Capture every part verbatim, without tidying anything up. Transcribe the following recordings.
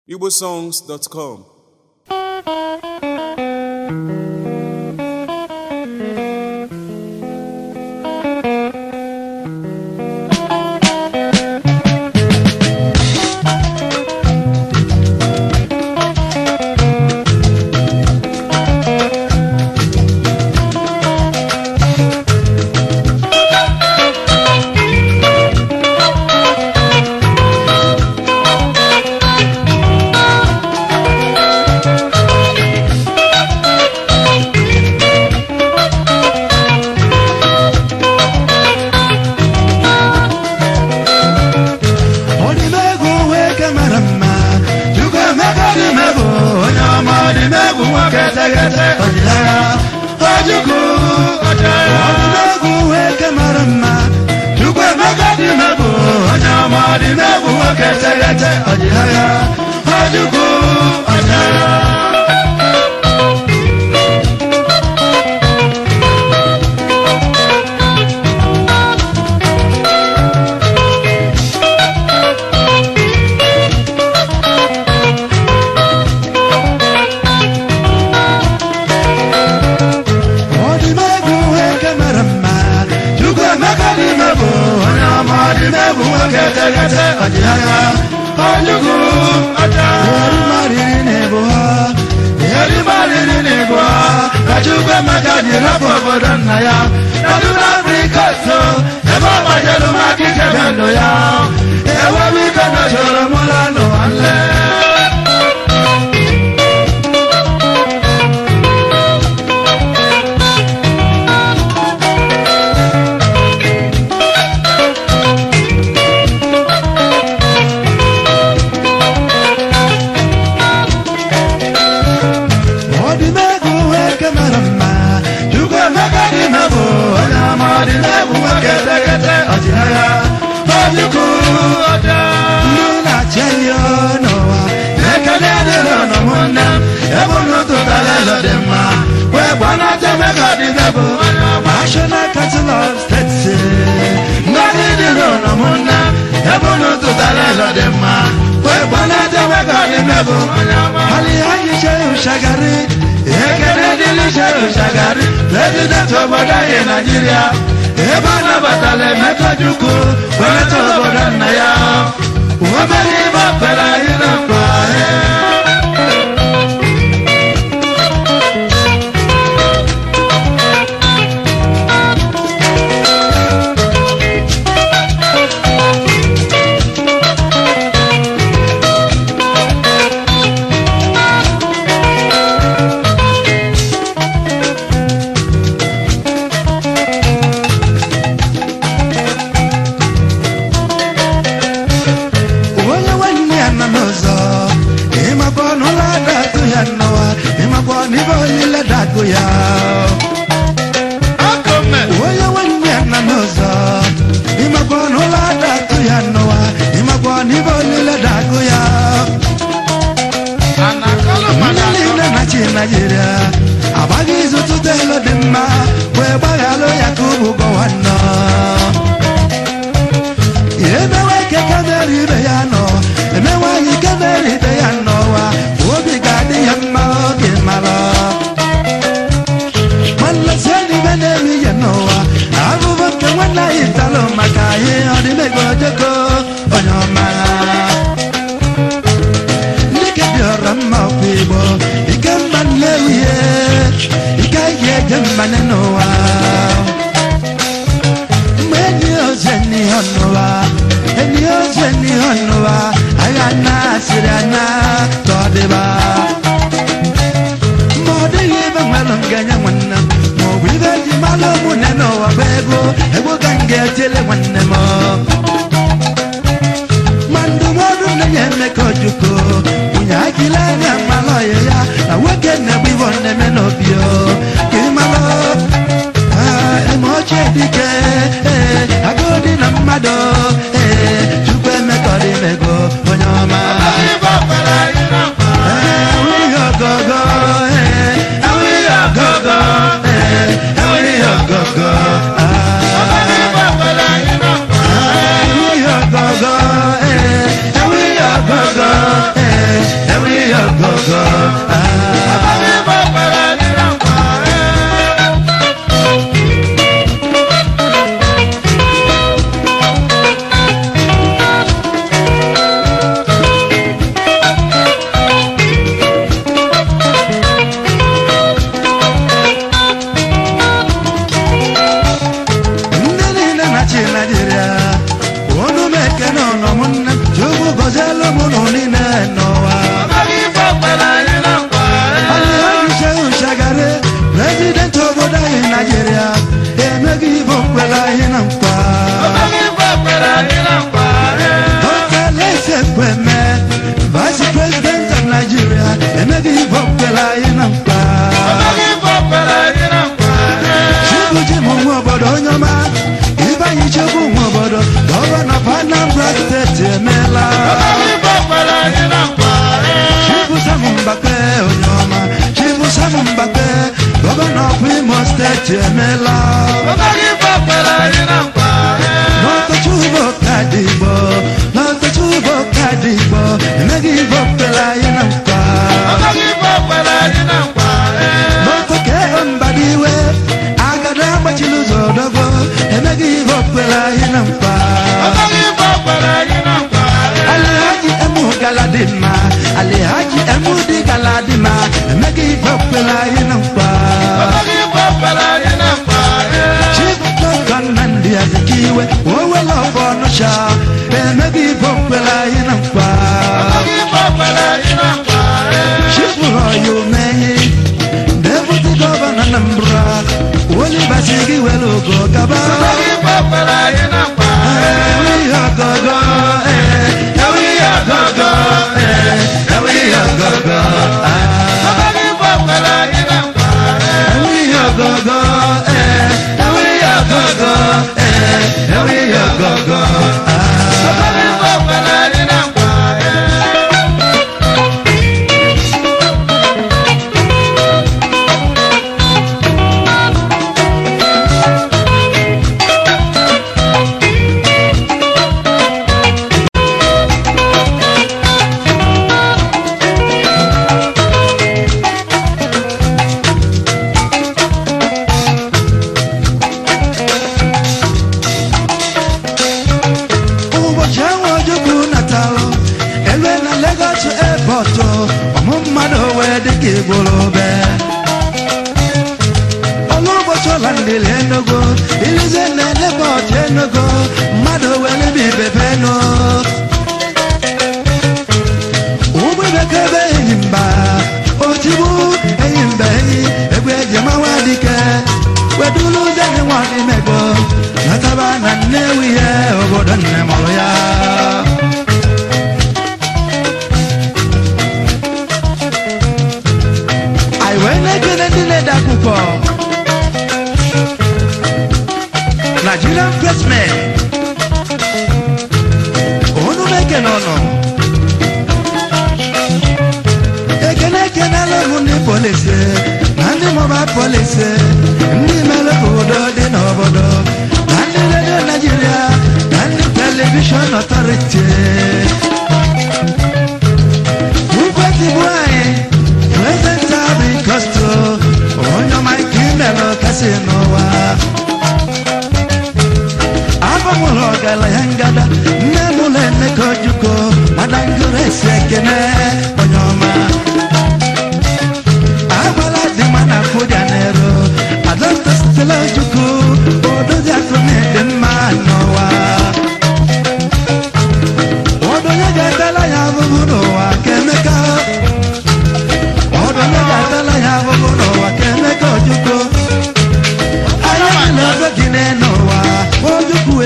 igbo songs dot com. Nigeria, Ebana Batale, Metajuku, Beto Bodanaya, Wamaniba Pera in a fire. Nigeria, abagizu tutelo dimma, we bagalo yakubu gowanno. Yemewe ke kaderi beyano, yemewe yi kaderi beyano wa, obi gadi yamma oge mala. Malla seni benemi yanowa, abu bakka wala italo makaye odi mego jeko onyoma. Like biorama pibo. Manenoa Menio Zeni Honova Enio Zeni Honova Ayana Sirana Todeba Mode Yeva Malonganya Wana Mo Viva Malo Munenoa Bego Ego Gange Tele Wanemo Mandu Modu Nayeme Kojuko Munyakila Maloya Awakena Bivone Menobio Dike, eh, agodi na mado, eh, chukwe me kodi me go, onyoma. Eh, we go go go, eh, we go go go, eh, we go go go. Ah, we go go go, eh, we go go go, eh. emegi bopela inampa emegi bopela inampa chibuji mu obodo onyoma ibanyi chukwu mu obodo governor Anambra State emela emegi bopela inampa chibusa mbakwe onyoma chibusa mbakwe governor Imo State emela emegi bopela inampa Nota chubo kadibo Nota chubo kadibo emegi bopela inampa emegi bopela inampa Nota ke mbadiwe agada bachiluzo dogo emegi bopela inampa emegi bopela inampa Alhaji emu galadima Alhaji emu di galadima emegi bopela inampa emegi bopela inampa Chibuto kanandi azikiwe wowe lofo no sha emegi bopela inampa emegi bopela inampa Chiburo yo mehi Deputy Governor Anambra Woli basigi welogo gaba emegi bopela inampa We are go-go, eh We are go-go, eh We are go-go, emegi bopela inampa we are go-go, eh We are go-go, eh We are go-go, emegi bopela inampa Nigerian pressmen Onu meke nono Ekene ekene lomundi police Nandi mobile police Ndi mele kudo di nobodo Nandi radio Nigeria Nandi television authority Upati buai Present abi costo Onyo maiki melo kasino wa Abamulo gala yangada Nemule neko juko Madangure sekene Onyoma Abala di mana kujanero Adonta stila juko Odo jato nede manowa Odo nyagatala ya vuguno wa kemeka Odo nyagatala ya vuguno wa kemeka juko Ayamilo gine nowa Ojukwe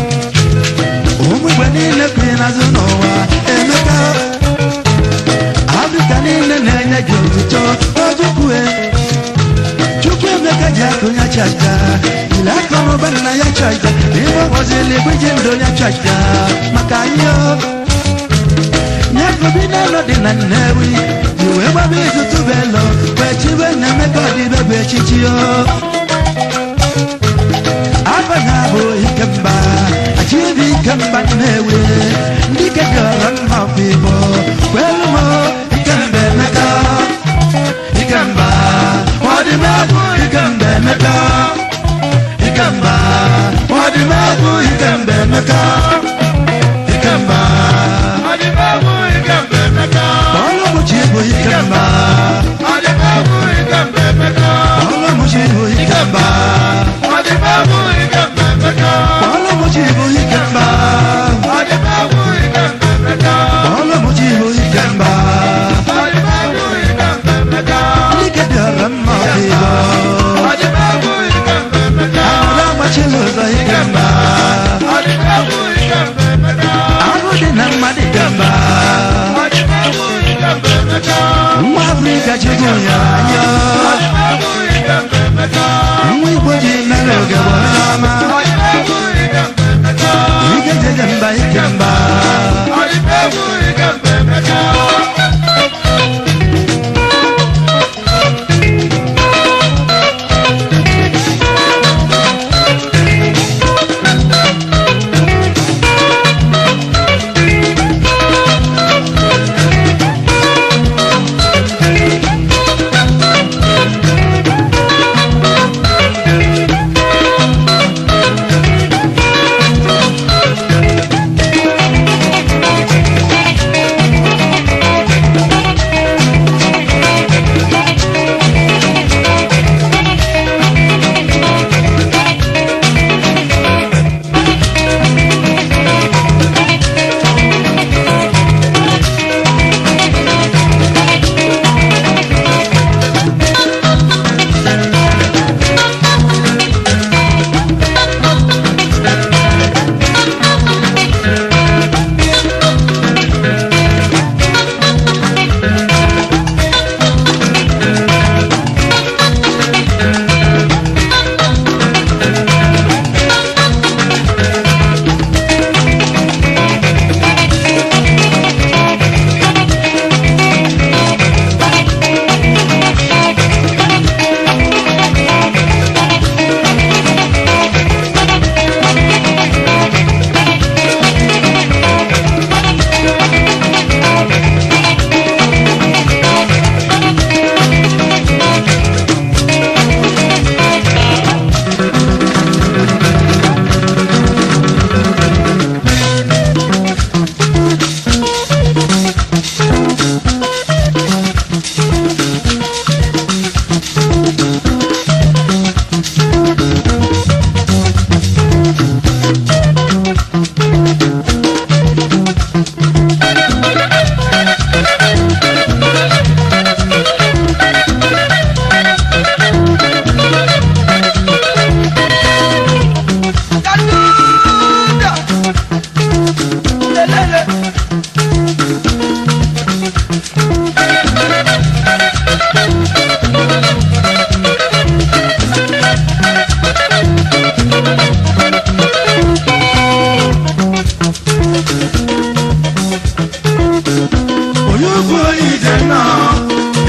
Umwe nile kwina zunowa Emeka Afrika nile nenye gyozucho Ojukwe Chukwe meka jako ya chaja Ila kono bana ya chaja Iwa wazili kwijendo ya chaja Makanyo Nyako binelo dina newi Yuwe wabizu tubelo Wechiwe nemeko dibebe chichio Abanyabo ikemba Achivi ikemba newe Ndike galan mafibo Welumo ikembe meka Ikemba Wadimabu ikembe meka Ikemba Wadimabu ikembe meka Ikemba Wadimabu ikembe meka Bolo muchibu ikemba Wadimabu ikembe meka Bolo muchibu ikemba Wadimabu ikembe meka Bolo muchibu ikemba Wadimabu ikembe meka Bolo muchibu ikemba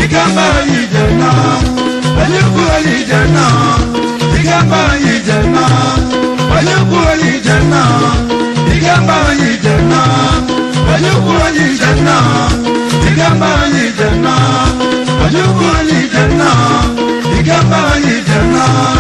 Igamba yijana, Ayuku yijana, Igamba yijana, Ayuku yijana, Igamba yijana, Ayuku yijana, Igamba yijana, Ayuku yijana, Igamba yijana.